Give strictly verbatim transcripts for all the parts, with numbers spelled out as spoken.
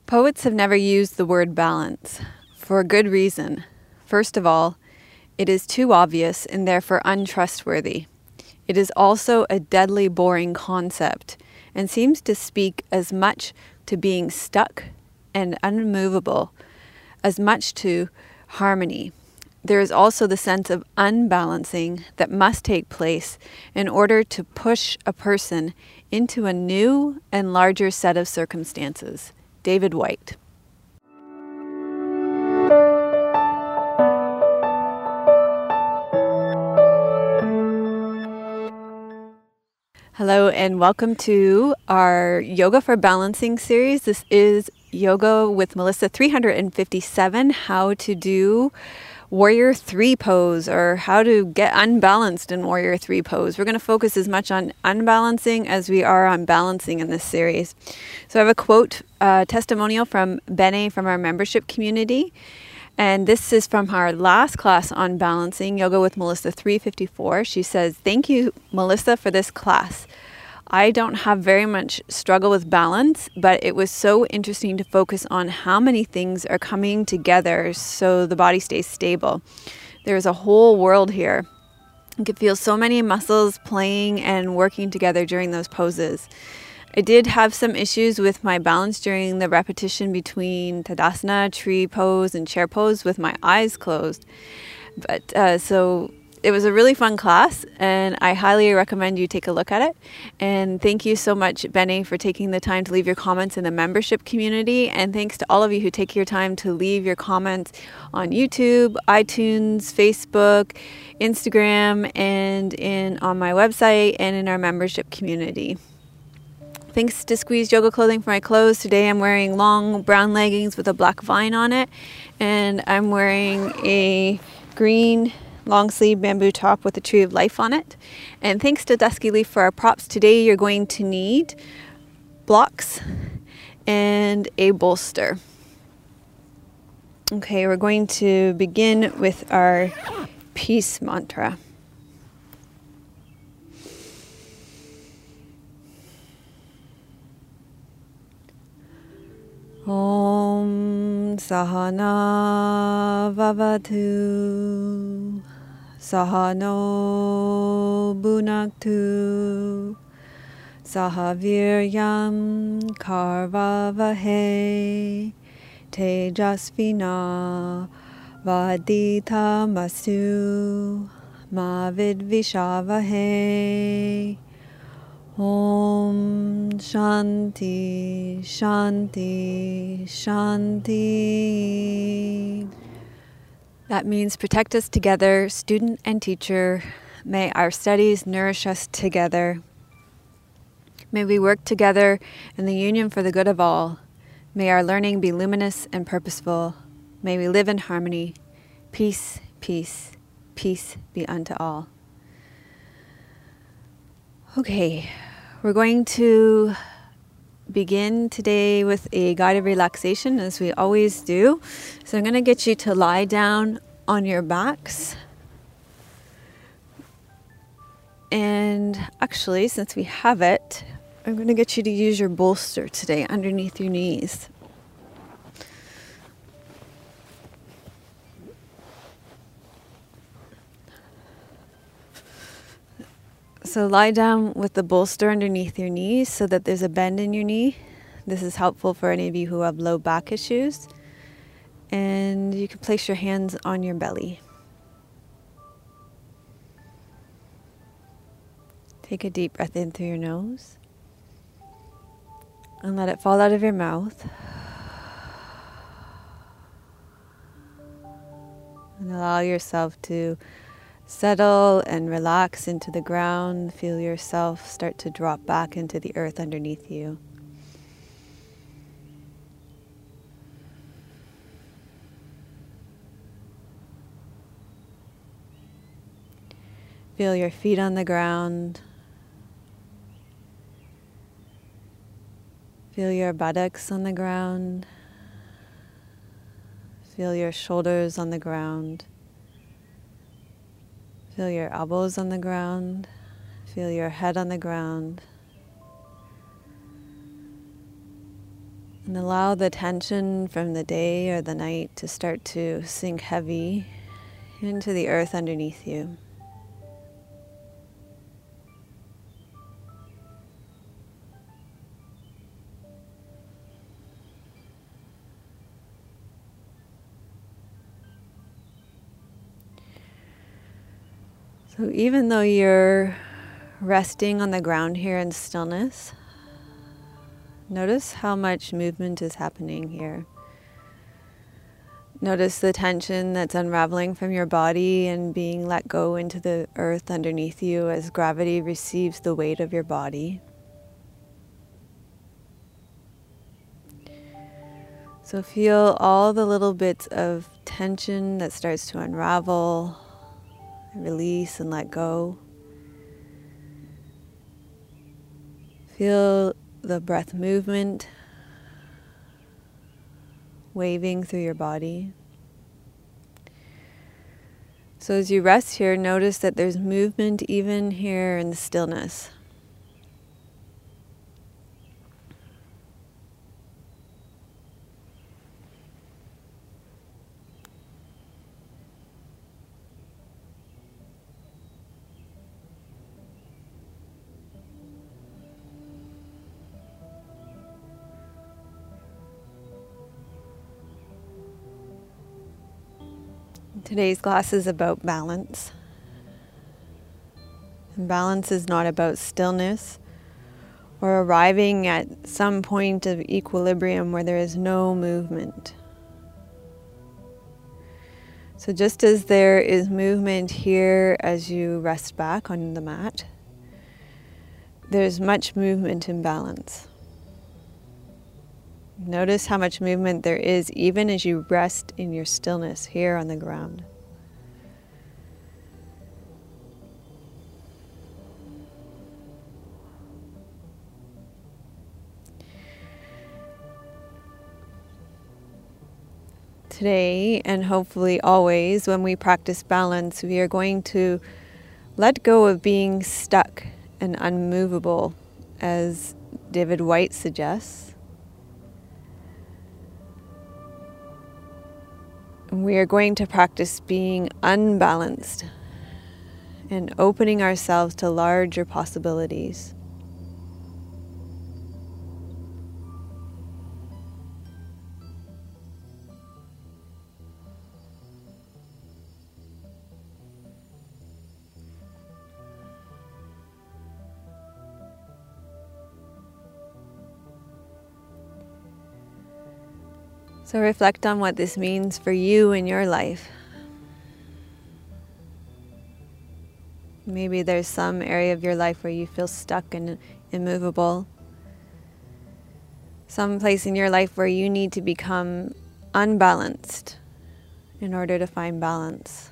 Poets have never used the word balance, for a good reason. First of all, it is too obvious and therefore untrustworthy. It is also a deadly boring concept and seems to speak as much to being stuck and unmovable as much to harmony. There is also the sense of unbalancing that must take place in order to push a person into a new and larger set of circumstances. David Whyte. Hello and welcome to our Yoga for Balancing series. This is Yoga with Melissa three hundred fifty-seven, how to do Warrior Three pose, or how to get unbalanced in Warrior Three pose. We're going to focus as much on unbalancing as we are on balancing in this series. So I have a quote, uh, testimonial from Bene from our membership community. And this is from our last class on balancing, Yoga with Melissa three fifty-four. She says, "Thank you, Melissa, for this class. I don't have very much struggle with balance, but it was so interesting to focus on how many things are coming together so the body stays stable. There's a whole world here. You can feel so many muscles playing and working together during those poses. I did have some issues with my balance during the repetition between Tadasana, tree pose, and chair pose with my eyes closed. But uh, so it was a really fun class, and I highly recommend you take a look at it. And thank you so much, Bene, for taking the time to leave your comments in the membership community. And thanks to all of you who take your time to leave your comments on YouTube, iTunes, Facebook, Instagram, and in on my website and in our membership community. Thanks to Squeeze Yoga Clothing for my clothes. Today I'm wearing long brown leggings with a black vine on it, and I'm wearing a green long sleeve bamboo top with a tree of life on it. And thanks to Dusky Leaf for our props. Today you're going to need blocks and a bolster. Okay, we're going to begin with our peace mantra. Om Sahana Vavatu Sahano Bhunaktu Sahaviryam Karvavahe Tejasvina Vaditamasu Ma Vidvishavahe. Om Shanti, Shanti, Shanti. That means protect us together, student and teacher. May our studies nourish us together. May we work together in the union for the good of all. May our learning be luminous and purposeful. May we live in harmony. Peace, peace, peace be unto all. Okay. We're going to begin today with a guided relaxation, as we always do. So I'm going to get you to lie down on your backs. And actually, since we have it, I'm going to get you to use your bolster today underneath your knees. So lie down with the bolster underneath your knees so that there's a bend in your knee. This is helpful for any of you who have low back issues. And you can place your hands on your belly. Take a deep breath in through your nose. And let it fall out of your mouth. And allow yourself to settle and relax into the ground. Feel yourself start to drop back into the earth underneath you. Feel your feet on the ground. Feel your buttocks on the ground. Feel your shoulders on the ground. Feel your elbows on the ground. Feel your head on the ground. And allow the tension from the day or the night to start to sink heavy into the earth underneath you. So even though you're resting on the ground here in stillness, notice how much movement is happening here. Notice the tension that's unraveling from your body and being let go into the earth underneath you as gravity receives the weight of your body. So feel all the little bits of tension that starts to unravel, release and let go. Feel the breath movement waving through your body. So as you rest here, notice that there's movement even here in the stillness. Today's class is about balance. And balance is not about stillness or arriving at some point of equilibrium where there is no movement. So just as there is movement here as you rest back on the mat, there's much movement in balance. Notice how much movement there is even as you rest in your stillness here on the ground. Today, and hopefully always, when we practice balance, we are going to let go of being stuck and unmovable, as David Whyte suggests. We are going to practice being unbalanced and opening ourselves to larger possibilities. So reflect on what this means for you in your life. Maybe there's some area of your life where you feel stuck and immovable. Some place in your life where you need to become unbalanced in order to find balance.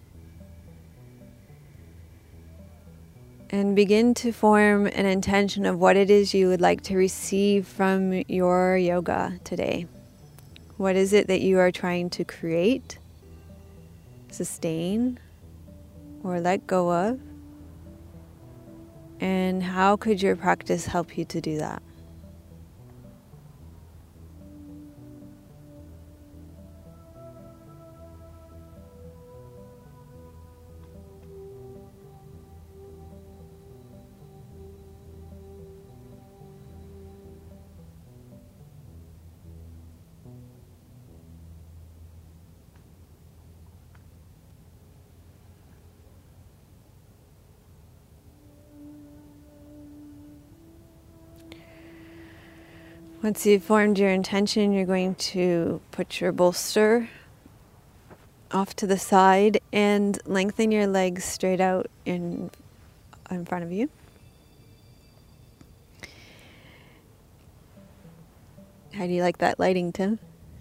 And begin to form an intention of what it is you would like to receive from your yoga today. What is it that you are trying to create, sustain, or let go of? And how could your practice help you to do that? Once you've formed your intention, you're going to put your bolster off to the side and lengthen your legs straight out in, in front of you. How do you like that lighting, Tim?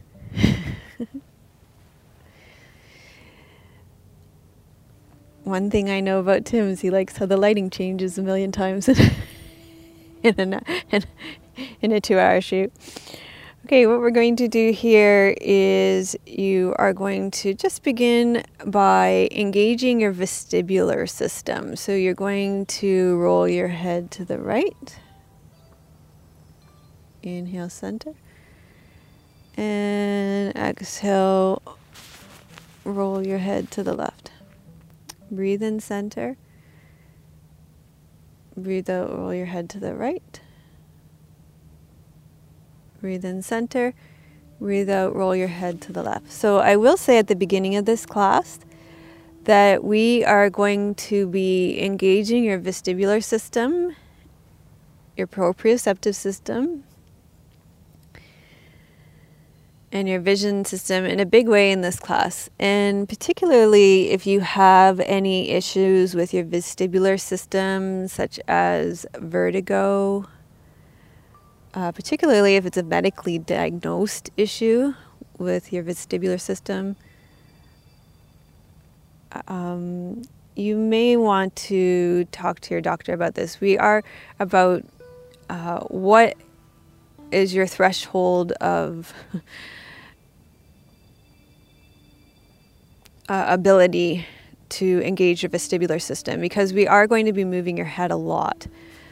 One thing I know about Tim is he likes how the lighting changes a million times in a, in, in a two-hour shoot. Okay, what we're going to do here is you are going to just begin by engaging your vestibular system. So you're going to roll your head to the right. Inhale, center. And exhale, roll your head to the left. Breathe in center. Breathe out, roll your head to the right. Breathe in center. Breathe out, roll your head to the left. So I will say at the beginning of this class that we are going to be engaging your vestibular system, your proprioceptive system, and your vision system in a big way in this class. And particularly if you have any issues with your vestibular system, such as vertigo, uh, particularly if it's a medically diagnosed issue with your vestibular system, um, you may want to talk to your doctor about this. We are about uh, what is your threshold of Uh, ability to engage your vestibular system, because we are going to be moving your head a lot.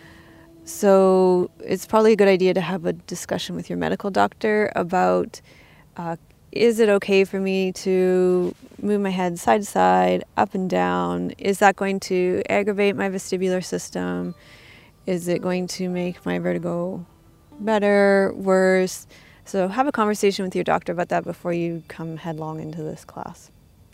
So it's probably a good idea to have a discussion with your medical doctor about uh, is it okay for me to move my head side to side, up and down? Is that going to aggravate my vestibular system? Is it going to make my vertigo better, worse? So have a conversation with your doctor about that before you come headlong into this class.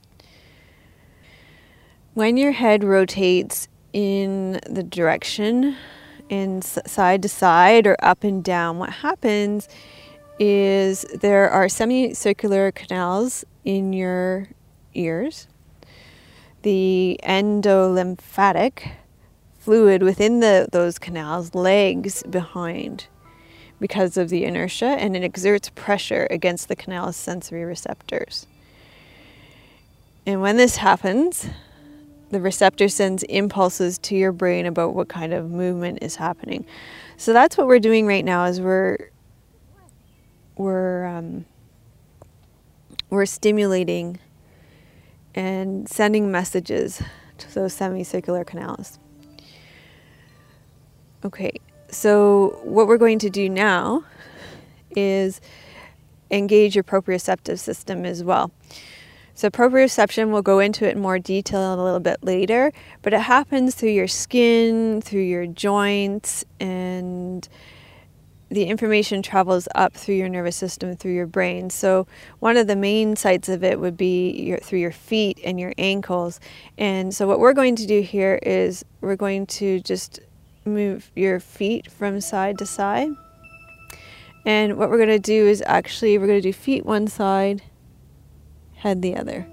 When your head rotates in the direction, in side to side or up and down, what happens is there are semicircular canals in your ears. The endolymphatic fluid within the, those canals lags behind because of the inertia, and it exerts pressure against the canal's sensory receptors. And when this happens, the receptor sends impulses to your brain about what kind of movement is happening. So that's what we're doing right now, is we're we're um, we're stimulating and sending messages to those semicircular canals. Okay, so what we're going to do now is engage your proprioceptive system as well. So proprioception, we'll go into it in more detail a little bit later, but it happens through your skin, through your joints, and the information travels up through your nervous system, through your brain. So one of the main sites of it would be your, through your feet and your ankles. And so what we're going to do here is we're going to just move your feet from side to side. And what we're going to do is actually, we're going to do feet one side, head the other.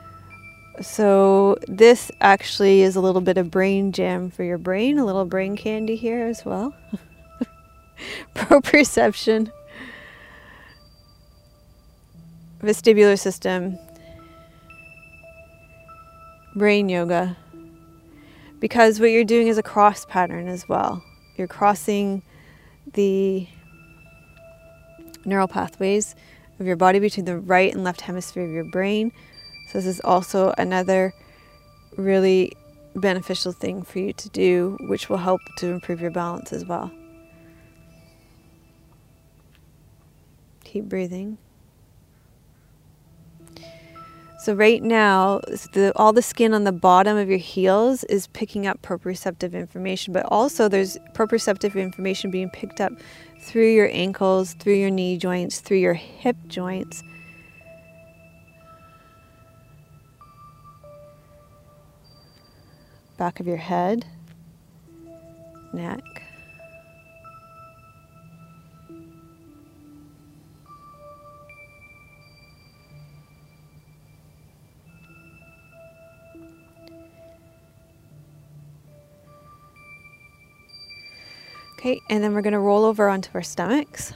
So this actually is a little bit of brain jam for your brain, a little brain candy here as well. Proprioception, vestibular system, brain yoga, because what you're doing is a cross pattern as well. You're crossing the neural pathways of your body between the right and left hemisphere of your brain. So this is also another really beneficial thing for you to do, which will help to improve your balance as well. Keep breathing. So right now, the, all the skin on the bottom of your heels is picking up proprioceptive information, but also there's proprioceptive information being picked up through your ankles, through your knee joints, through your hip joints. Back of your head, neck. Okay, and then we're going to roll over onto our stomachs.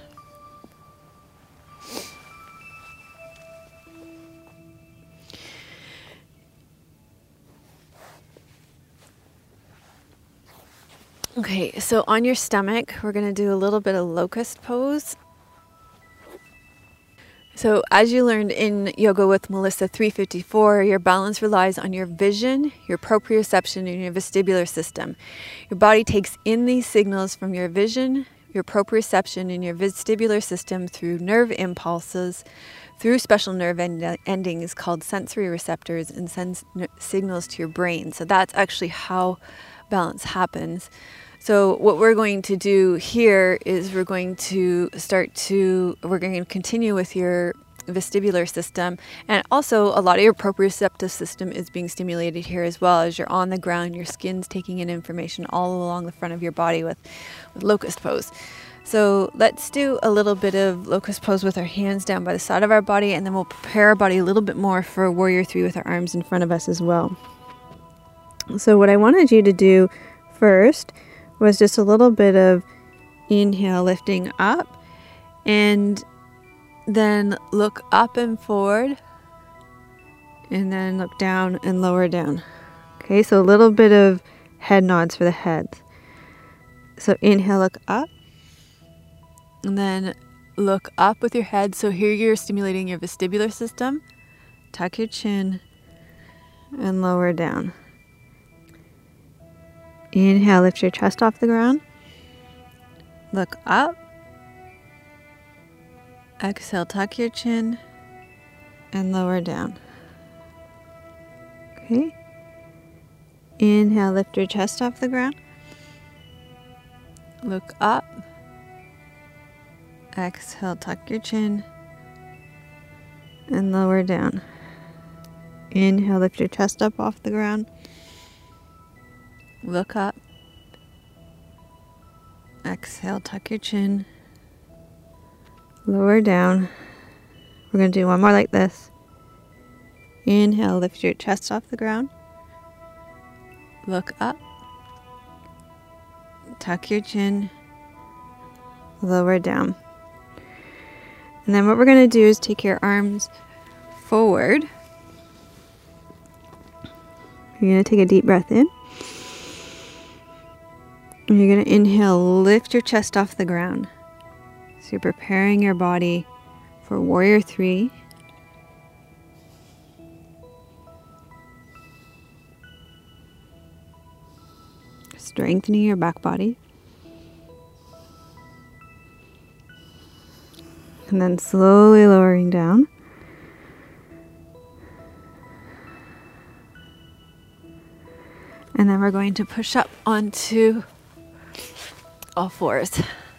Okay, so on your stomach, we're going to do a little bit of locust pose. So as you learned in Yoga with Melissa three fifty-four, your balance relies on your vision, your proprioception, and your vestibular system. Your body takes in these signals from your vision, your proprioception in your vestibular system through nerve impulses, through special nerve end- endings called sensory receptors, and sends n- signals to your brain. So that's actually how balance happens. So what we're going to do here is we're going to start to, we're going to continue with your vestibular system, and also a lot of your proprioceptive system is being stimulated here as well. As you're on the ground, your skin's taking in information all along the front of your body with, with locust pose. So let's do a little bit of locust pose with our hands down by the side of our body, and then we'll prepare our body a little bit more for warrior three with our arms in front of us as well. So what I wanted you to do first was just a little bit of inhale, lifting up, and then look up and forward, and then look down and lower down. Okay, so a little bit of head nods for the heads. So inhale, look up, and then look up with your head. So here you're stimulating your vestibular system. Tuck your chin and lower down. Inhale, lift your chest off the ground. Look up. Exhale, tuck your chin and lower down. Okay. Inhale, lift your chest off the ground. Look up. Exhale, tuck your chin and lower down. Inhale, lift your chest up off the ground. Look up. Exhale, tuck your chin. Lower down. We're going to do one more like this. Inhale, lift your chest off the ground. Look up. Tuck your chin. Lower down. And then what we're going to do is take your arms forward. You're going to take a deep breath in. And you're going to inhale, lift your chest off the ground. So you're preparing your body for warrior three. Strengthening your back body. And then slowly lowering down. And then we're going to push up onto all fours.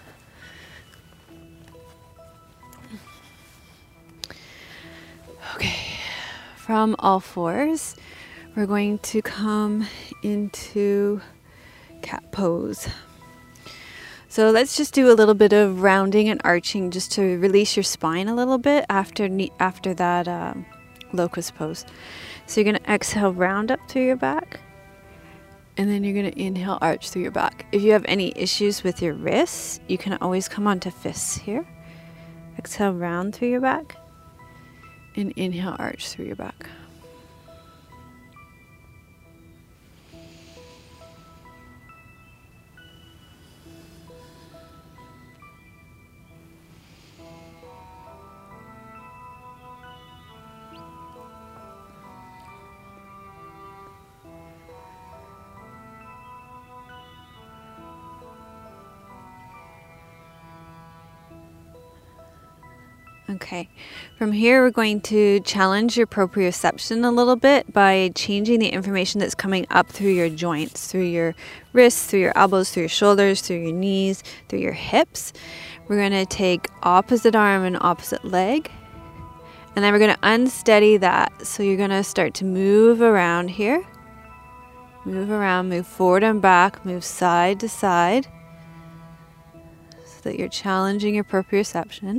Okay, from all fours, we're going to come into cat pose. So let's just do a little bit of rounding and arching just to release your spine a little bit after after that uh, locust pose. So you're going to exhale, round up through your back, and then you're going to inhale, arch through your back. If you have any issues with your wrists, you can always come onto fists here. Exhale, round through your back, and inhale, arch through your back. Okay, from here we're going to challenge your proprioception a little bit by changing the information that's coming up through your joints, through your wrists, through your elbows, through your shoulders, through your knees, through your hips. We're going to take opposite arm and opposite leg, and then we're going to unsteady that. So you're going to start to move around here, move around, move forward and back, move side to side, so that you're challenging your proprioception.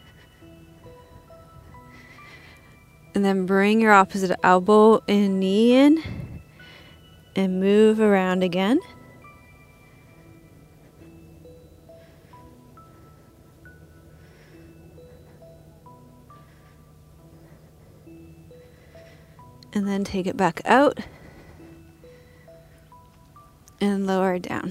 And then bring your opposite elbow and knee in and move around again. And then take it back out and lower it down.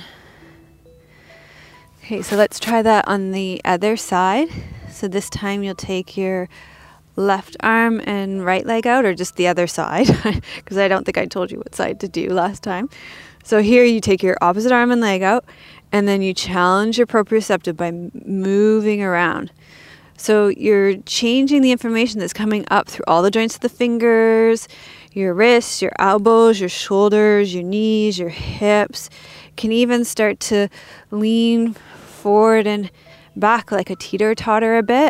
Okay, so let's try that on the other side. So this time you'll take your left arm and right leg out, or just the other side, because I don't think I told you what side to do last time. So here you take your opposite arm and leg out, And then you challenge your proprioceptive by moving around. So you're changing the information that's coming up through all the joints of the fingers, your wrists, your elbows, your shoulders, your knees, your hips. Can even start to lean forward and back like a teeter-totter a bit.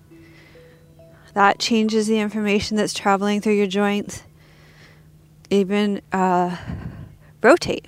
That changes the information that's traveling through your joints. Even uh, rotate.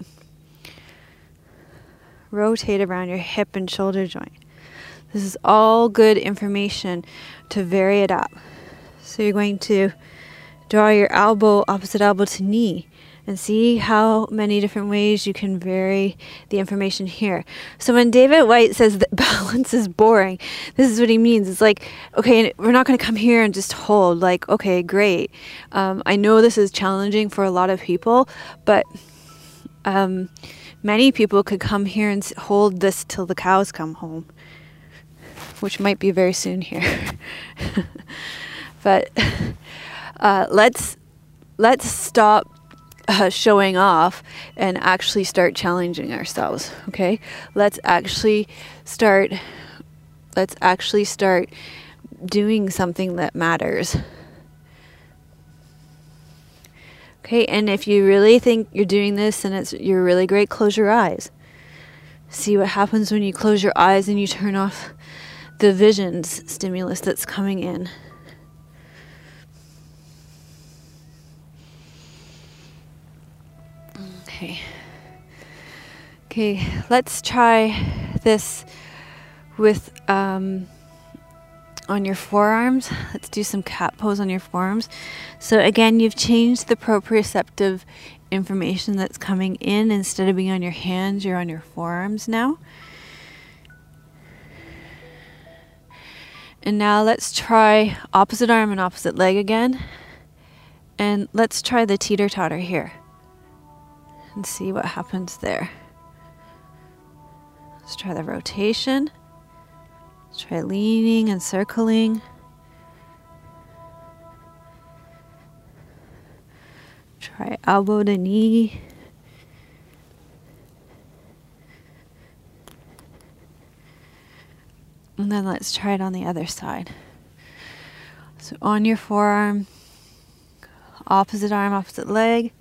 Rotate around your hip and shoulder joint. This is all good information to vary it up. So you're going to draw your elbow, opposite elbow to knee, and see how many different ways you can vary the information here. So when David White says that balance is boring, this is what he means. It's like, okay, we're not going to come here and just hold. Like, okay, great. Um, I know this is challenging for a lot of people, but um, many people could come here and hold this till the cows come home, which might be very soon here. But uh, let's let's stop Uh, showing off and actually start challenging ourselves. Okay, let's actually start let's actually start doing something that matters. Okay, and if you really think you're doing this and it's you're really great, close your eyes. See what happens when you close your eyes and you turn off the visions stimulus that's coming in. Okay. Okay, let's try this with um, on your forearms. Let's do some cat pose on your forearms. So again, you've changed the proprioceptive information that's coming in. Instead of being on your hands, you're on your forearms now. And now let's try opposite arm and opposite leg again. And let's try the teeter-totter here. And see what happens there. Let's try the rotation. Let's try leaning and circling. Try elbow to knee. And then let's try it on the other side. So on your forearm, opposite arm, opposite leg.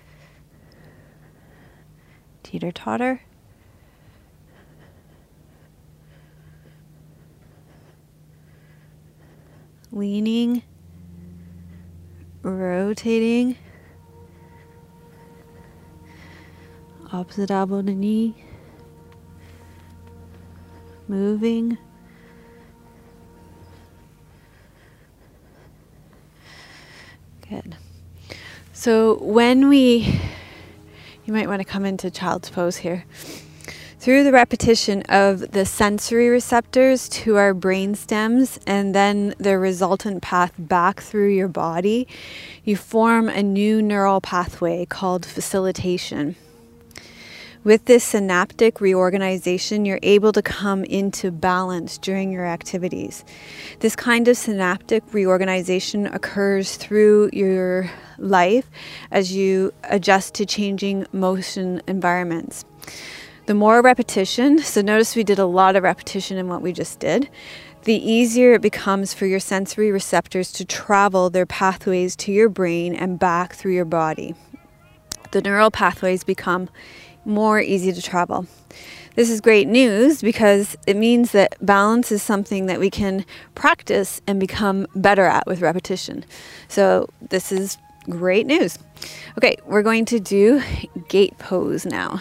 Teeter-totter. Leaning. Rotating. Opposite elbow to knee. Moving. Good. So when we You might want to come into child's pose here. Through the repetition of the sensory receptors to our brain stems and then the resultant path back through your body, you form a new neural pathway called facilitation. With this synaptic reorganization, you're able to come into balance during your activities. This kind of synaptic reorganization occurs through your life as you adjust to changing motion environments. The more repetition, so notice we did a lot of repetition in what we just did, the easier it becomes for your sensory receptors to travel their pathways to your brain and back through your body. The neural pathways become more easy to travel. This is great news because it means that balance is something that we can practice and become better at with repetition. So this is great news. Okay, we're going to do gate pose now.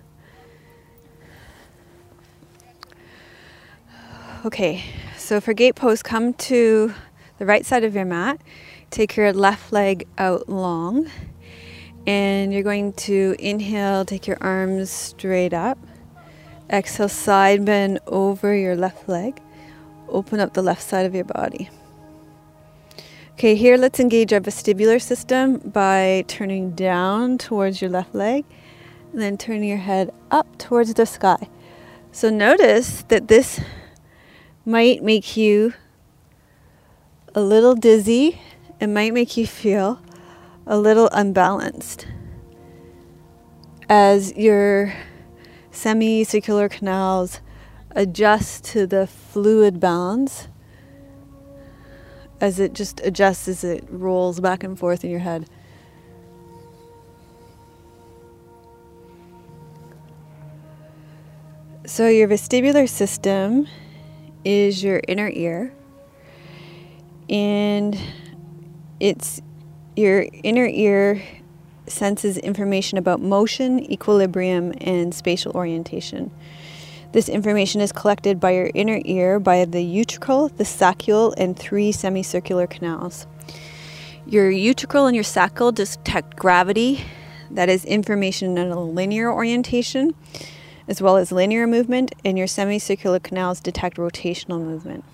Okay, so for gate pose, come to the right side of your mat. Take your left leg out long. And you're going to inhale, take your arms straight up. Exhale, side bend over your left leg. Open up the left side of your body. Okay, here let's engage our vestibular system by turning down towards your left leg and then turning your head up towards the sky. So notice that this might make you a little dizzy. It might make you feel a little unbalanced as your semicircular canals adjust to the fluid balance as it just adjusts as it rolls back and forth in your head. So your vestibular system is your inner ear, and it's your inner ear senses information about motion, equilibrium, and spatial orientation. This information is collected by your inner ear by the utricle, the saccule, and three semicircular canals. Your utricle and your saccule detect gravity, that is information in a linear orientation, as well as linear movement, and your semicircular canals detect rotational movement.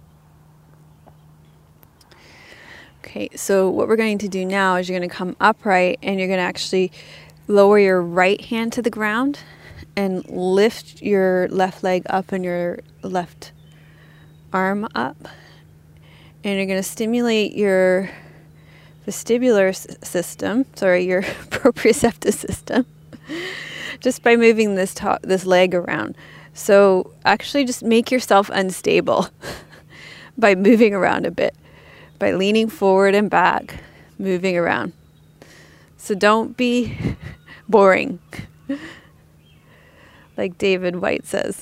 Okay, so what we're going to do now is you're going to come upright and you're going to actually lower your right hand to the ground and lift your left leg up and your left arm up. And you're going to stimulate your vestibular s- system, sorry, your proprioceptive system, just by moving this to- this leg around. So actually just make yourself unstable by moving around a bit, by leaning forward and back, moving around. So don't be boring, like David White says.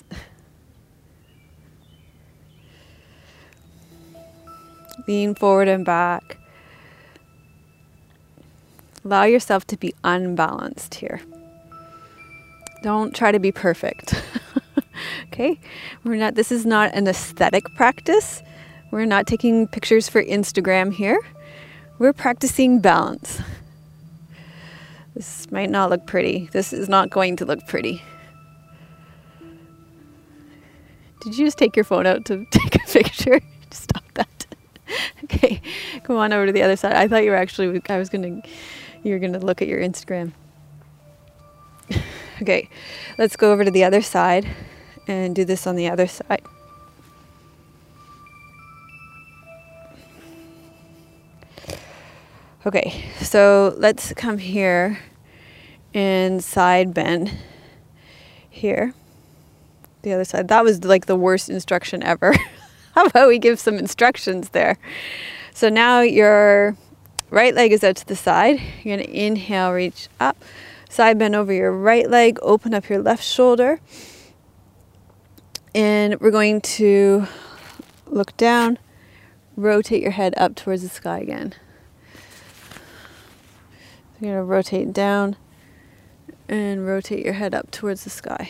Lean forward and back. Allow yourself to be unbalanced here. Don't try to be perfect. Okay? We're not, this is not an aesthetic practice. We're not taking pictures for Instagram here. We're practicing balance. This might not look pretty. This is not going to look pretty. Did you just take your phone out to take a picture? Stop that. Okay, come on over to the other side. I thought you were actually, I was going to, you were going to look at your Instagram. Okay, let's go over to the other side and do this on the other side. Okay, so let's come here and side bend here. The other side. That was like the worst instruction ever. How about we give some instructions there? So now your right leg is out to the side. You're going to inhale, reach up. Side bend over your right leg. Open up your left shoulder. And we're going to look down. Rotate your head up towards the sky again. You're going to rotate down and rotate your head up towards the sky.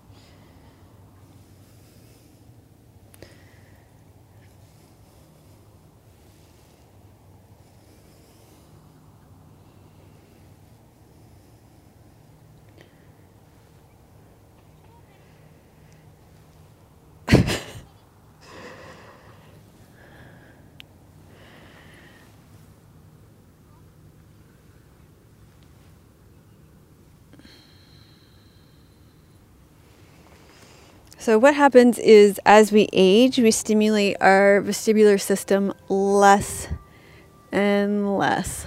So what happens is as we age, we stimulate our vestibular system less and less.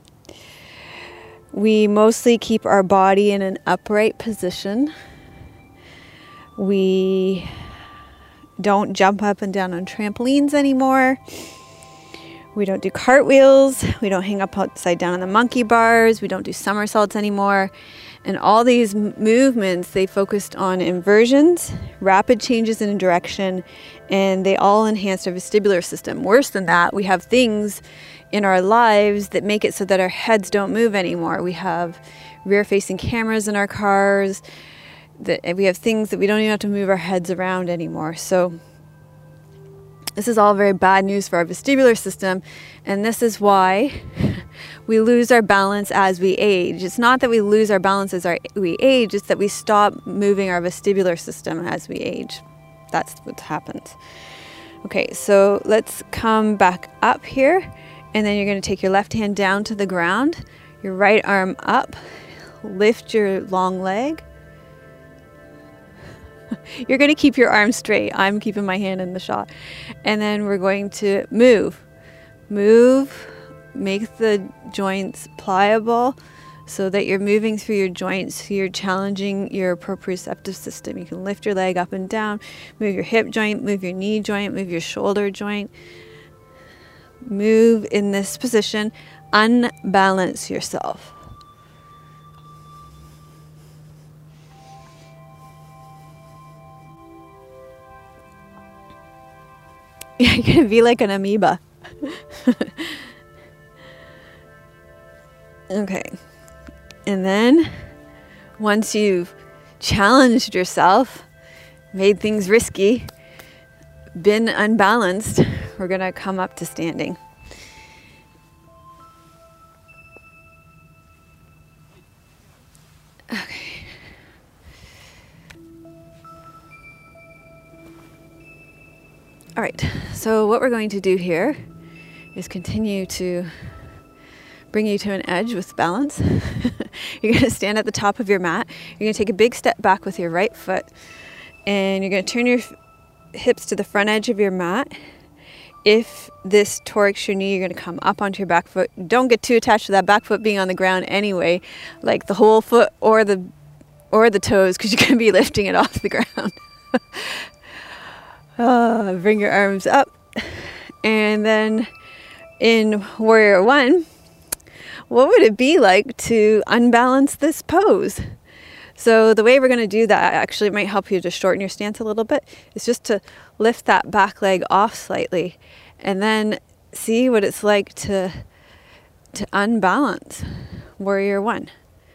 We mostly keep our body in an upright position. We don't jump up and down on trampolines anymore. We don't do cartwheels. We don't hang up upside down on the monkey bars. We don't do somersaults anymore. And all these movements, they focused on inversions, rapid changes in direction, and they all enhance our vestibular system. Worse than that, we have things in our lives that make it so that our heads don't move anymore. We have rear-facing cameras in our cars. That we have things that we don't even have to move our heads around anymore. So this is all very bad news for our vestibular system, and this is why we lose our balance as we age. It's not that we lose our balance as our, we age, it's that we stop moving our vestibular system as we age. That's what happens. Okay, so let's come back up here, and then you're going to take your left hand down to the ground, your right arm up, lift your long leg. You're going to keep your arm straight. I'm keeping my hand in the shot. And then we're going to move. Move. Make the joints pliable so that you're moving through your joints. You're challenging your proprioceptive system. You can lift your leg up and down, move your hip joint, move your knee joint, move your shoulder joint. Move in this position, unbalance yourself. You're going to be like an amoeba. Okay. And then once you've challenged yourself, made things risky, been unbalanced, we're going to come up to standing. Okay. All right. So what we're going to do here is continue to bring you to an edge with balance. You're going to stand at the top of your mat. You're going to take a big step back with your right foot, and you're going to turn your hips to the front edge of your mat. If this torques your knee, you're going to come up onto your back foot. Don't get too attached to that back foot being on the ground anyway, like the whole foot or the or the toes, because you're going to be lifting it off the ground. uh, bring your arms up. And then in Warrior One, what would it be like to unbalance this pose? So the way we're going to do that actually might help you to shorten your stance a little bit. It's just to lift that back leg off slightly and then see what it's like to to unbalance Warrior One.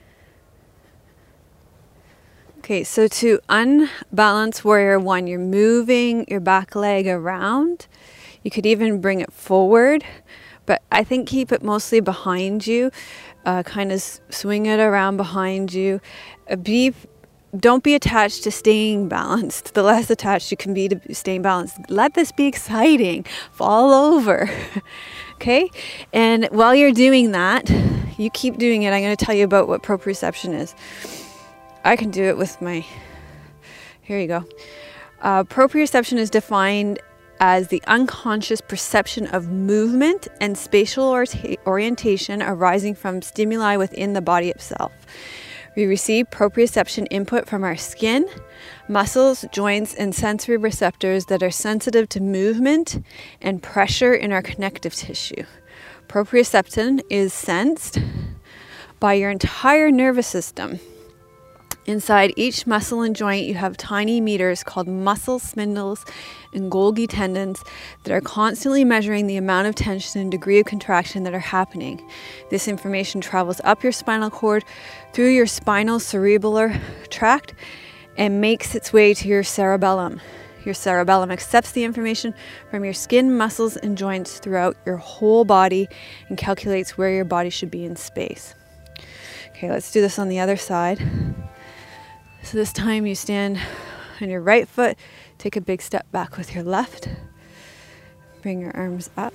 Okay, so to unbalance Warrior One, you're moving your back leg around. You could even bring it forward, but I think keep it mostly behind you. Uh, kind of swing it around behind you. Uh, be, don't be attached to staying balanced. The less attached you can be to staying balanced. Let this be exciting. Fall over. Okay? And while you're doing that, you keep doing it. I'm going to tell you about what proprioception is. I can do it with my... Here you go. Uh, proprioception is defined as the unconscious perception of movement and spatial or- orientation arising from stimuli within the body itself. We receive proprioception input from our skin, muscles, joints, and sensory receptors that are sensitive to movement and pressure in our connective tissue. Proprioception is sensed by your entire nervous system. Inside each muscle and joint, you have tiny meters called muscle spindles and Golgi tendons that are constantly measuring the amount of tension and degree of contraction that are happening. This information travels up your spinal cord, through your spinal cerebellar tract, and makes its way to your cerebellum. Your cerebellum accepts the information from your skin, muscles, and joints throughout your whole body and calculates where your body should be in space. Okay, let's do this on the other side. So this time you stand on your right foot, take a big step back with your left, bring your arms up.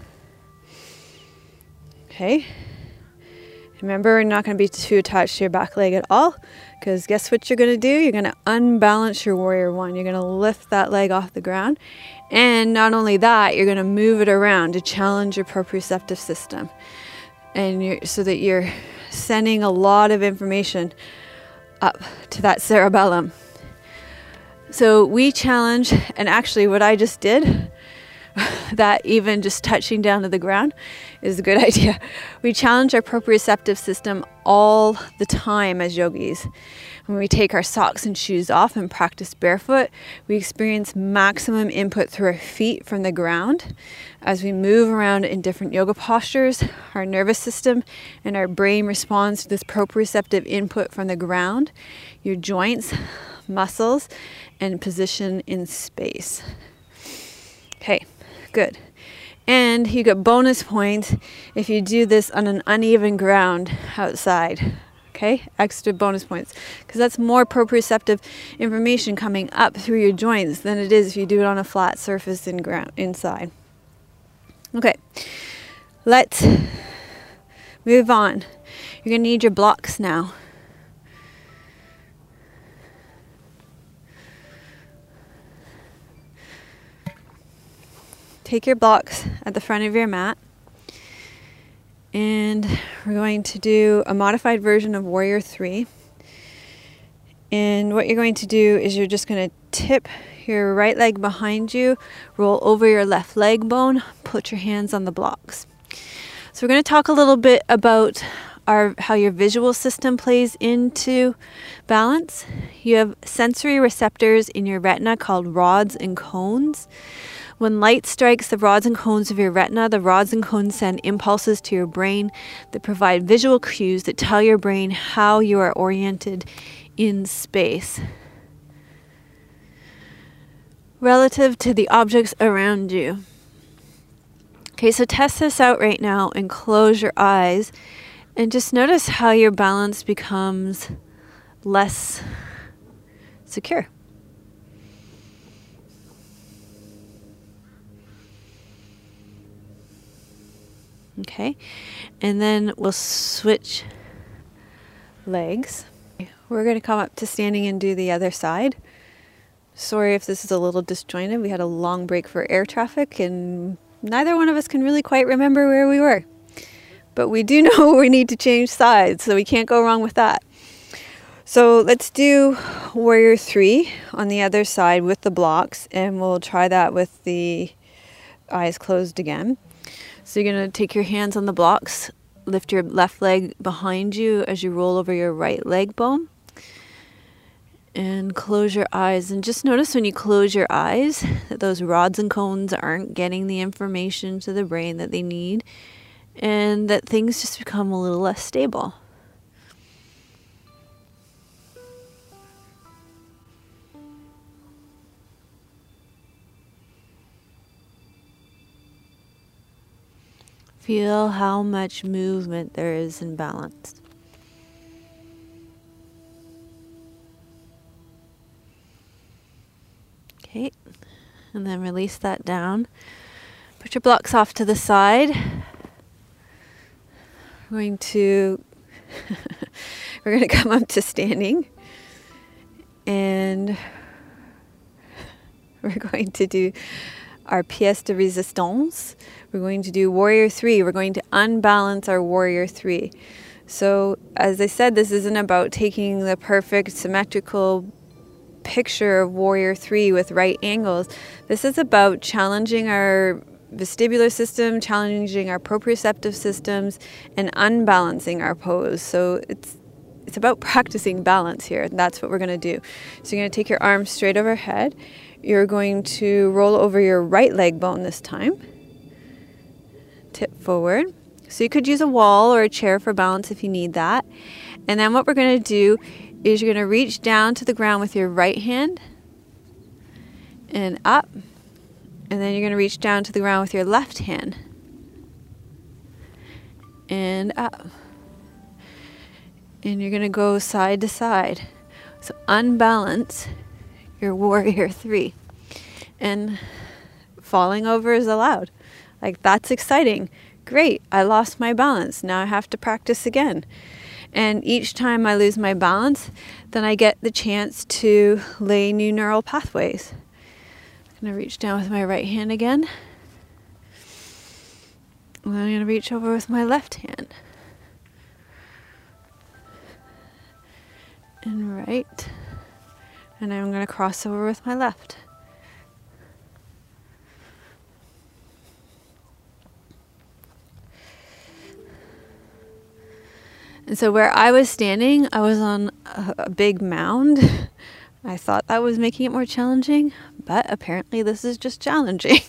Okay. Remember, we're not going to be too attached to your back leg at all, because guess what you're going to do? You're going to unbalance your Warrior One. You're going to lift that leg off the ground, and not only that, you're going to move it around to challenge your proprioceptive system, and you're, so that you're sending a lot of information up to that cerebellum. So we challenge, and actually what I just did, that even just touching down to the ground is a good idea. We challenge our proprioceptive system all the time as yogis. When we take our socks and shoes off and practice barefoot, we experience maximum input through our feet from the ground. As we move around in different yoga postures, our nervous system and our brain responds to this proprioceptive input from the ground, your joints, muscles, and position in space. Okay, good. And you get bonus points if you do this on an uneven ground outside. Okay, extra bonus points, because that's more proprioceptive information coming up through your joints than it is if you do it on a flat surface in ground inside. Okay, let's move on. You're going to need your blocks now. Take your blocks at the front of your mat, And we're going to do a modified version of Warrior Three. And what you're going to do is you're just going to tip your right leg behind you, roll over your left leg bone, put your hands on the blocks. So we're going to talk a little bit about our how your visual system plays into balance. You have sensory receptors in your retina called rods and cones. When light strikes the rods and cones of your retina, the rods and cones send impulses to your brain that provide visual cues that tell your brain how you are oriented in space relative to the objects around you. Okay, so test this out right now and close your eyes and just notice how your balance becomes less secure. Okay, and then we'll switch legs. We're going to come up to standing and do the other side. Sorry if this is a little disjointed. We had a long break for air traffic and neither one of us can really quite remember where we were. But we do know we need to change sides, so we can't go wrong with that. So let's do Warrior Three on the other side with the blocks, and we'll try that with the eyes closed again. So you're going to take your hands on the blocks, lift your left leg behind you as you roll over your right leg bone, and close your eyes. And just notice when you close your eyes that those rods and cones aren't getting the information to the brain that they need, and that things just become a little less stable. Feel how much movement there is in balance. Okay, and then release that down. Put your blocks off to the side. We're going to we're going to come up to standing, and we're going to do our pièce de résistance. We're going to do Warrior Three. We're going to unbalance our Warrior Three. So, as I said, this isn't about taking the perfect symmetrical picture of Warrior Three with right angles. This is about challenging our vestibular system, challenging our proprioceptive systems, and unbalancing our pose. So it's it's about practicing balance here, and that's what we're going to do. So you're going to take your arms straight overhead. You're going to roll over your right leg bone this time. Tip forward. So you could use a wall or a chair for balance if you need that. And then what we're going to do is you're going to reach down to the ground with your right hand and up. And then you're going to reach down to the ground with your left hand and up. And you're going to go side to side. So unbalance your Warrior Three. And falling over is allowed. Like, that's exciting. Great, I lost my balance. Now I have to practice again. And each time I lose my balance, then I get the chance to lay new neural pathways. I'm going to reach down with my right hand again. And then I'm going to reach over with my left hand. And right. And I'm going to cross over with my left. And so where I was standing, I was on a, a big mound. I thought that was making it more challenging, but apparently this is just challenging.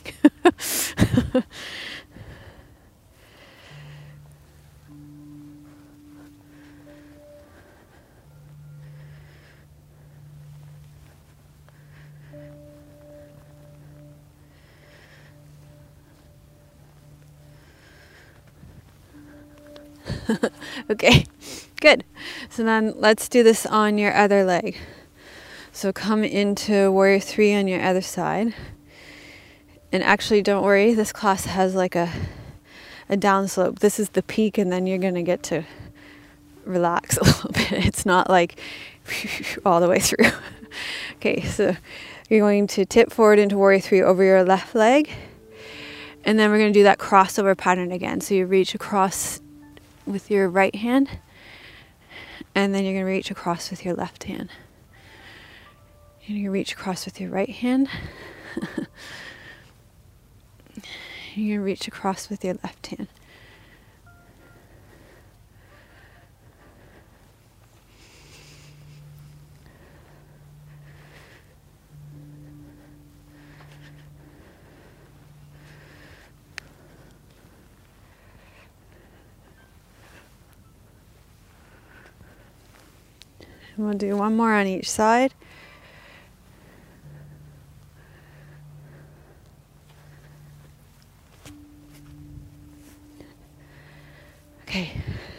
Okay, good. So then let's do this on your other leg. So come into Warrior Three on your other side. And actually, don't worry, this class has like a a down slope. This is the peak, and then you're going to get to relax a little bit. It's not like all the way through. Okay, so you're going to tip forward into Warrior Three over your left leg. And then we're going to do that crossover pattern again. So you reach across with your right hand, and then you're going to reach across with your left hand. You're going to reach across with your right hand. You're going to reach across with your left hand. And we'll do one more on each side. Okay.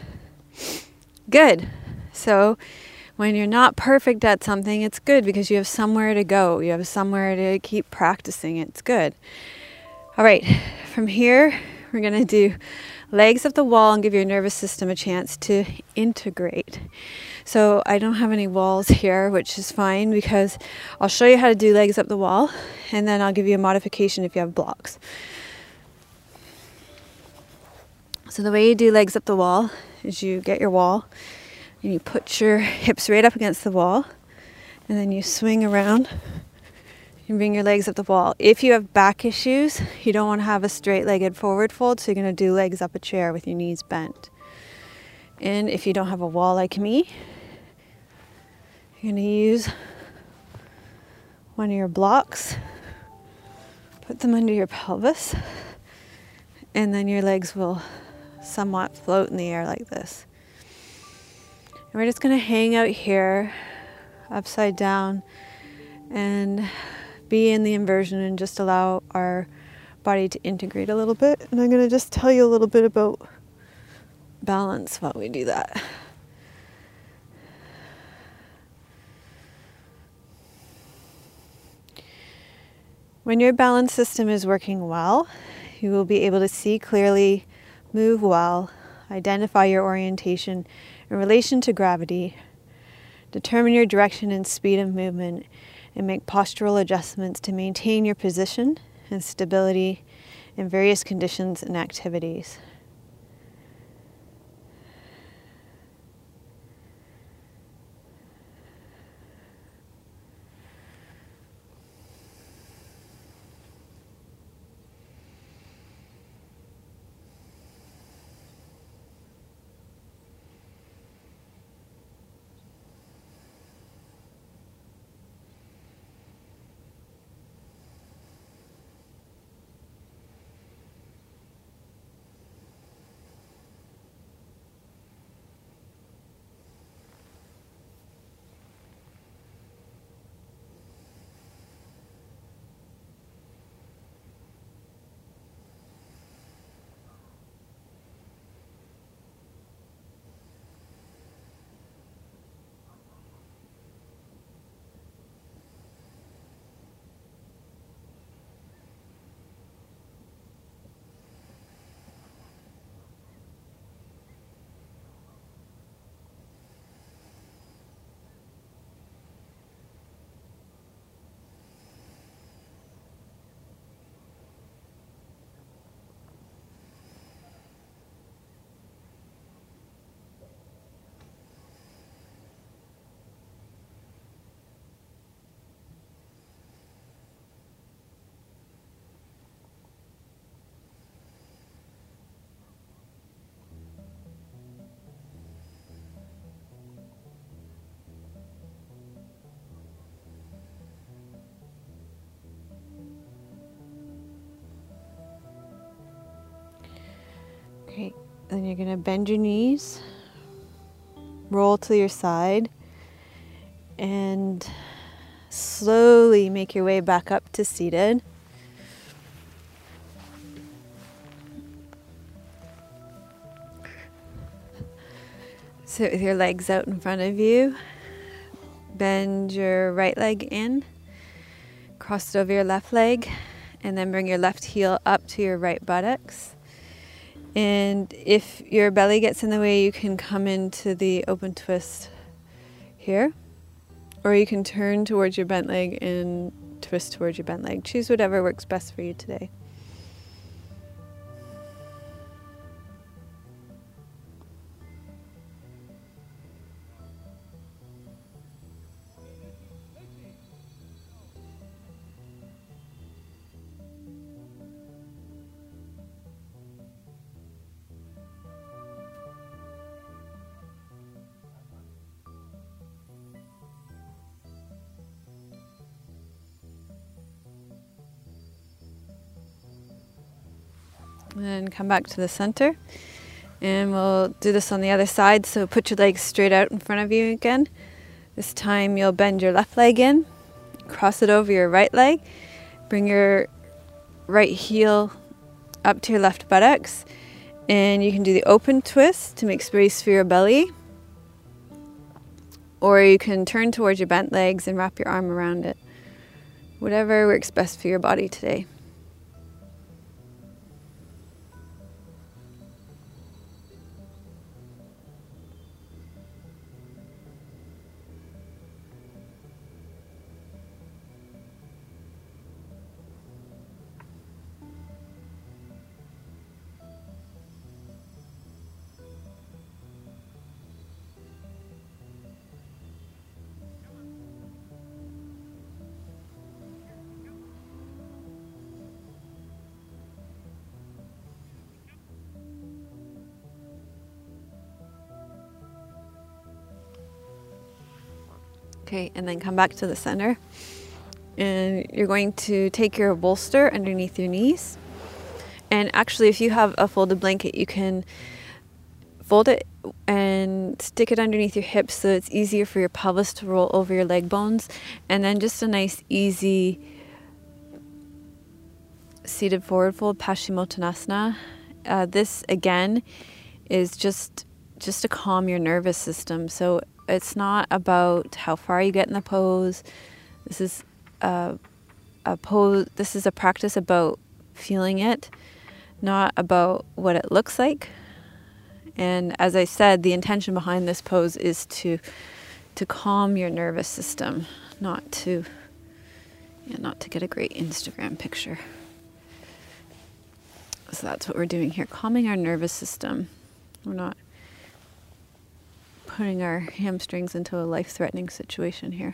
Good. So when you're not perfect at something, it's good because you have somewhere to go. You have somewhere to keep practicing. It's good. All right. From here, we're going to do legs up the wall and give your nervous system a chance to integrate. So I don't have any walls here, which is fine because I'll show you how to do legs up the wall, and then I'll give you a modification if you have blocks. So the way you do legs up the wall is you get your wall and you put your hips right up against the wall, and then you swing around and bring your legs up the wall. If you have back issues, you don't want to have a straight-legged forward fold, so you're going to do legs up a chair with your knees bent. And if you don't have a wall like me, you're going to use one of your blocks, put them under your pelvis, and then your legs will somewhat float in the air like this. And we're just going to hang out here, upside down, and be in the inversion and just allow our body to integrate a little bit. And I'm going to just tell you a little bit about balance while we do that. When your balance system is working well, you will be able to see clearly, move well, identify your orientation in relation to gravity, determine your direction and speed of movement, and make postural adjustments to maintain your position and stability in various conditions and activities. Great. Then you're going to bend your knees, roll to your side, and slowly make your way back up to seated. Sit with your legs out in front of you. Bend your right leg in, cross it over your left leg, and then bring your left heel up to your right buttocks. And if your belly gets in the way, you can come into the open twist here, or you can turn towards your bent leg and twist towards your bent leg. Choose whatever works best for you today. And then come back to the center. And we'll do this on the other side. So put your legs straight out in front of you again. This time you'll bend your left leg in, cross it over your right leg, bring your right heel up to your left buttocks, and you can do the open twist to make space for your belly, or you can turn towards your bent legs and wrap your arm around it. Whatever works best for your body today. Okay, and then come back to the center. And you're going to take your bolster underneath your knees. And actually, if you have a folded blanket, you can fold it and stick it underneath your hips so it's easier for your pelvis to roll over your leg bones. And then just a nice, easy seated forward fold, Paschimottanasana. Uh, this, again, is just, just to calm your nervous system. So it's not about how far you get in the pose. This is a, a pose. This is a practice about feeling it, not about what it looks like. And as I said, the intention behind this pose is to to calm your nervous system, not to yeah, not to get a great Instagram picture. So that's what we're doing here, calming our nervous system. We're not putting our hamstrings into a life-threatening situation here.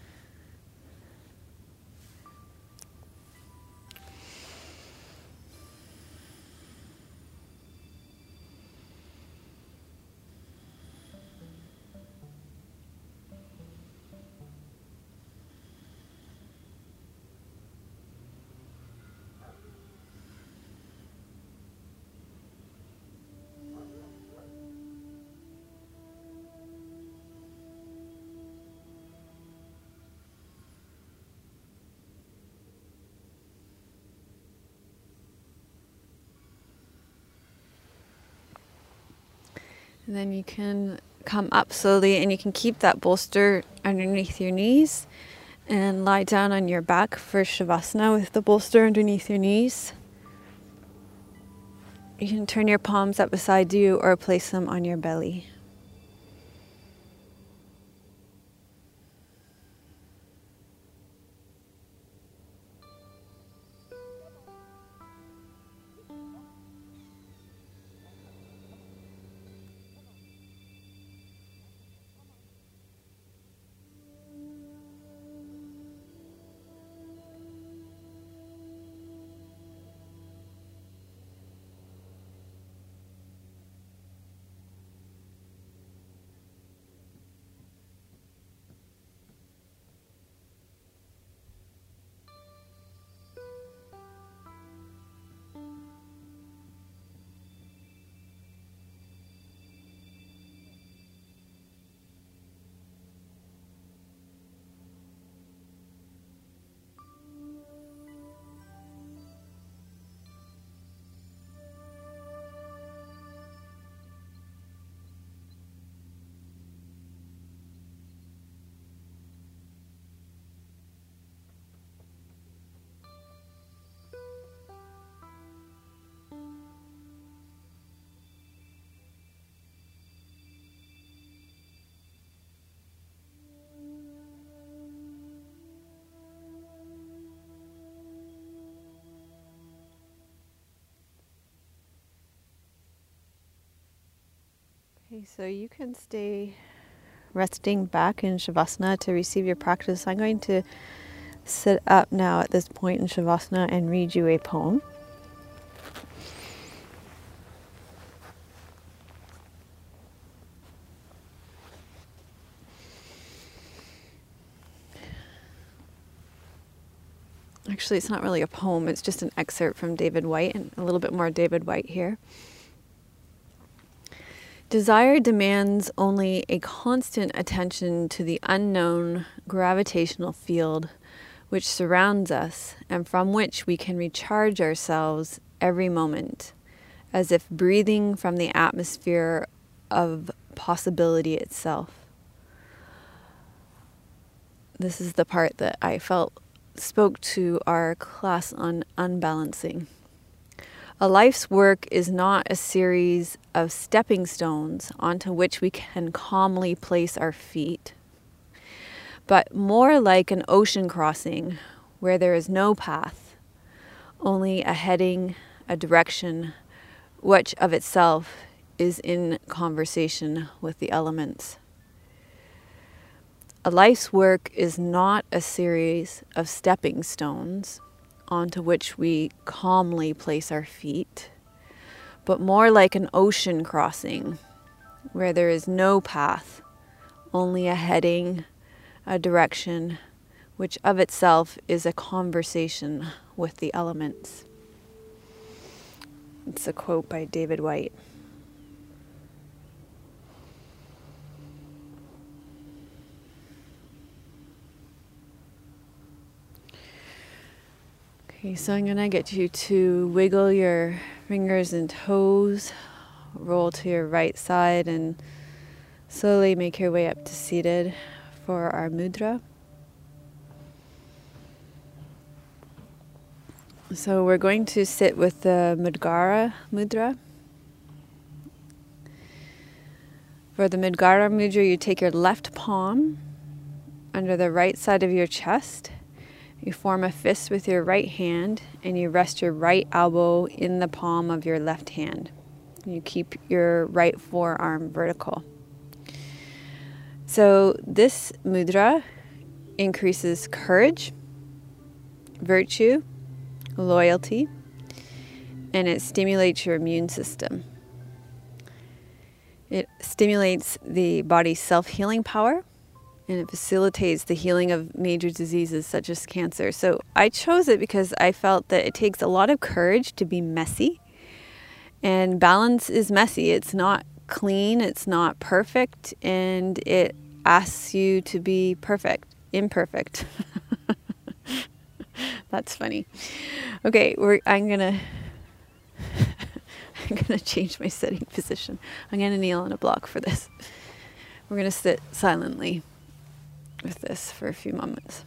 And then you can come up slowly, and you can keep that bolster underneath your knees and lie down on your back for Shavasana with the bolster underneath your knees. You can turn your palms up beside you or place them on your belly. Okay, so you can stay resting back in Shavasana to receive your practice. I'm going to sit up now at this point in Shavasana and read you a poem. Actually, it's not really a poem, it's just an excerpt from David Whyte, and a little bit more David Whyte here. Desire demands only a constant attention to the unknown gravitational field which surrounds us and from which we can recharge ourselves every moment, as if breathing from the atmosphere of possibility itself. This is the part that I felt spoke to our class on unbalancing. A life's work is not a series of stepping stones onto which we can calmly place our feet, but more like an ocean crossing where there is no path, only a heading, a direction, which of itself is in conversation with the elements. A life's work is not a series of stepping stones onto which we calmly place our feet, but more like an ocean crossing where there is no path, only a heading, a direction, which of itself is a conversation with the elements. It's a quote by David Whyte. Okay, so I'm going to get you to wiggle your fingers and toes, roll to your right side, and slowly make your way up to seated for our mudra. So we're going to sit with the Mudgara mudra. For the Mudgara mudra, you take your left palm under the right side of your chest. You form a fist with your right hand and you rest your right elbow in the palm of your left hand. You keep your right forearm vertical. So this mudra increases courage, virtue, loyalty, and it stimulates your immune system. It stimulates the body's self-healing power, and it facilitates the healing of major diseases such as cancer. So I chose it because I felt that it takes a lot of courage to be messy. And balance is messy. It's not clean, it's not perfect, and it asks you to be perfect, imperfect. That's funny. Okay, we're I'm gonna I'm gonna change my sitting position. I'm gonna kneel on a block for this. We're gonna sit silently with this for a few moments.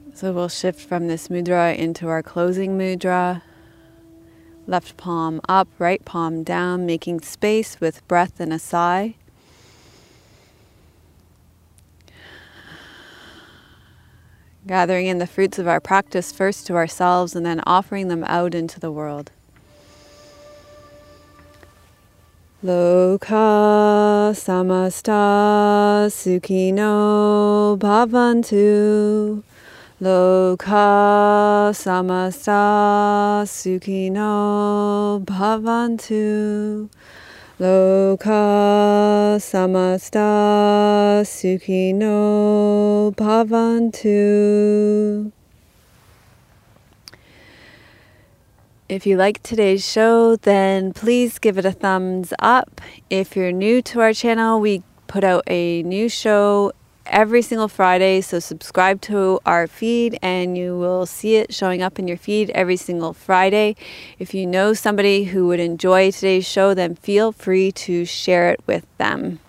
So we'll shift from this mudra into our closing mudra. Left palm up, right palm down, making space with breath and a sigh. Gathering in the fruits of our practice first to ourselves and then offering them out into the world. Loka samasta sukhino bhavantu. Loka samasta sukhino bhavantu. Loka samasta sukhino bhavantu. If you liked today's show, then please give it a thumbs up. If you're new to our channel, we put out a new show every single Friday, so subscribe to our feed and you will see it showing up in your feed every single Friday. If you know somebody who would enjoy today's show, then feel free to share it with them.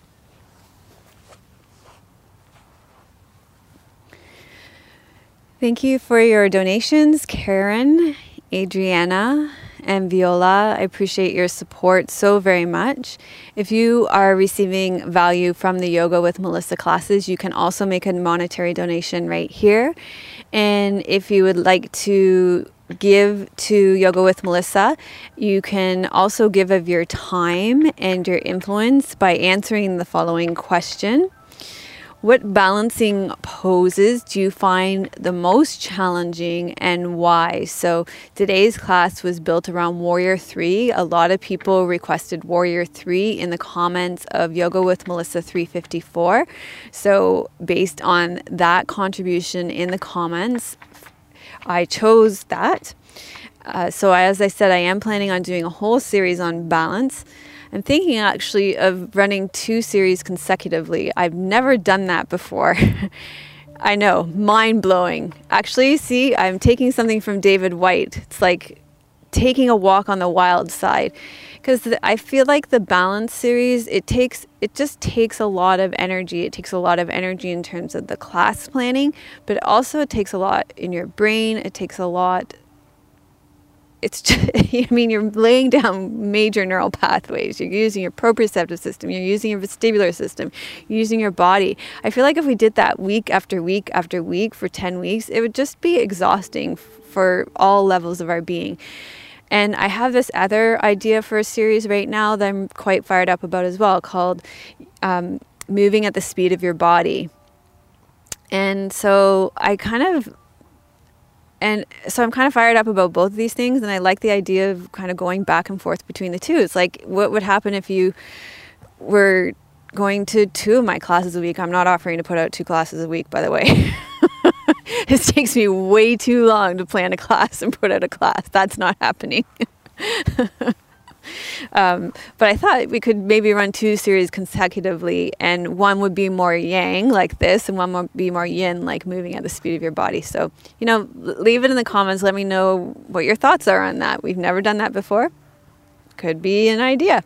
Thank you for your donations, Karen, Adriana, and Viola. I appreciate your support so very much. If you are receiving value from the Yoga with Melissa classes, you can also make a monetary donation right here. And if you would like to give to Yoga with Melissa, you can also give of your time and your influence by answering the following question. What balancing poses do you find the most challenging and why? So today's class was built around Warrior three. A lot of people requested Warrior three in the comments of Yoga with Melissa three fifty-four. So based on that contribution in the comments, I chose that. Uh, so as I said, I am planning on doing a whole series on balance. I'm thinking actually of running two series consecutively. I've never done that before. I know, mind-blowing. Actually, see, I'm taking something from David White. It's like taking a walk on the wild side. Because I feel like the balance series, it takes, it just takes a lot of energy. It takes a lot of energy in terms of the class planning, but it also takes a lot in your brain. It takes a lot It's just, I mean, you're laying down major neural pathways. You're using your proprioceptive system. You're using your vestibular system. You're using your body. I feel like if we did that week after week after week for ten weeks, it would just be exhausting for all levels of our being. And I have this other idea for a series right now that I'm quite fired up about as well, called um, Moving at the Speed of Your Body. And so I kind of And so I'm kind of fired up about both of these things, and I like the idea of kind of going back and forth between the two. It's like, what would happen if you were going to two of my classes a week? I'm not offering to put out two classes a week, by the way. It takes me way too long to plan a class and put out a class. That's not happening. Um, but I thought we could maybe run two series consecutively, and one would be more yang like this, and one would be more yin like moving at the speed of your body. So, you know, leave it in the comments. Let me know what your thoughts are on that. We've never done that before. Could be an idea.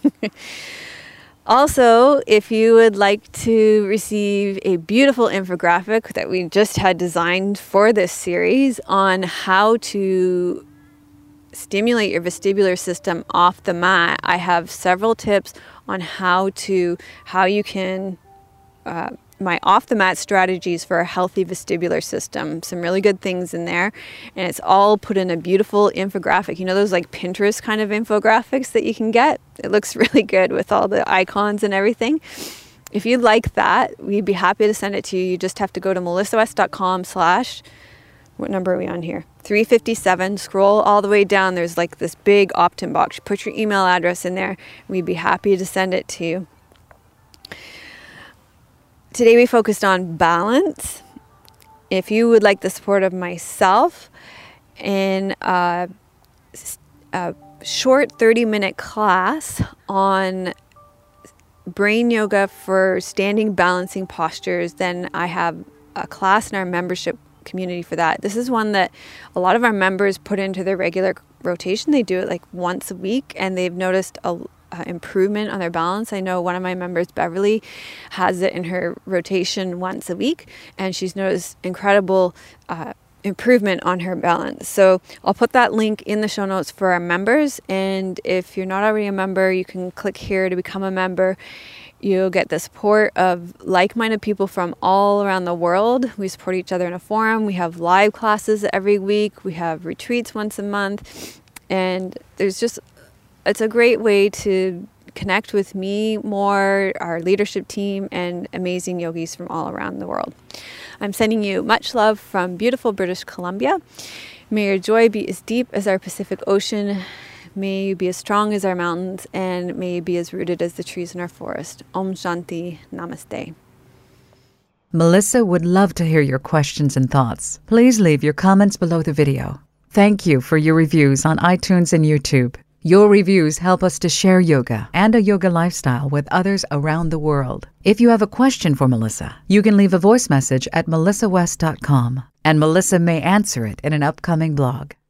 Also, if you would like to receive a beautiful infographic that we just had designed for this series on how to stimulate your vestibular system off the mat, I have several tips on how to how you can uh, my off the mat strategies for a healthy vestibular system. Some really good things in there, and it's all put in a beautiful infographic. You know those like Pinterest kind of infographics that you can get? It looks really good with all the icons and everything. If you'd like that, we'd be happy to send it to you. You just have to go to melissawest.com slash what number are we on here? three fifty-seven. Scroll all the way down. There's like this big opt-in box. Put your email address in there. We'd be happy to send it to you. Today we focused on balance. If you would like the support of myself in a, a short thirty-minute class on brain yoga for standing balancing postures, then I have a class in our membership community for that. This is one that a lot of our members put into their regular rotation. They do it like once a week, and they've noticed a, uh, improvement on their balance. I know one of my members, Beverly, has it in her rotation once a week, and she's noticed incredible uh, improvement on her balance. So I'll put that link in the show notes for our members. And if you're not already a member, you can click here to become a member. You'll get the support of like-minded people from all around the world. We support each other in a forum. We have live classes every week. We have retreats once a month. And there's just, it's a great way to connect with me more, our leadership team, and amazing yogis from all around the world. I'm sending you much love from beautiful British Columbia. May your joy be as deep as our Pacific Ocean. May you be as strong as our mountains, and may you be as rooted as the trees in our forest. Om Shanti. Namaste. Melissa would love to hear your questions and thoughts. Please leave your comments below the video. Thank you for your reviews on iTunes and YouTube. Your reviews help us to share yoga and a yoga lifestyle with others around the world. If you have a question for Melissa, you can leave a voice message at melissa west dot com, and Melissa may answer it in an upcoming blog.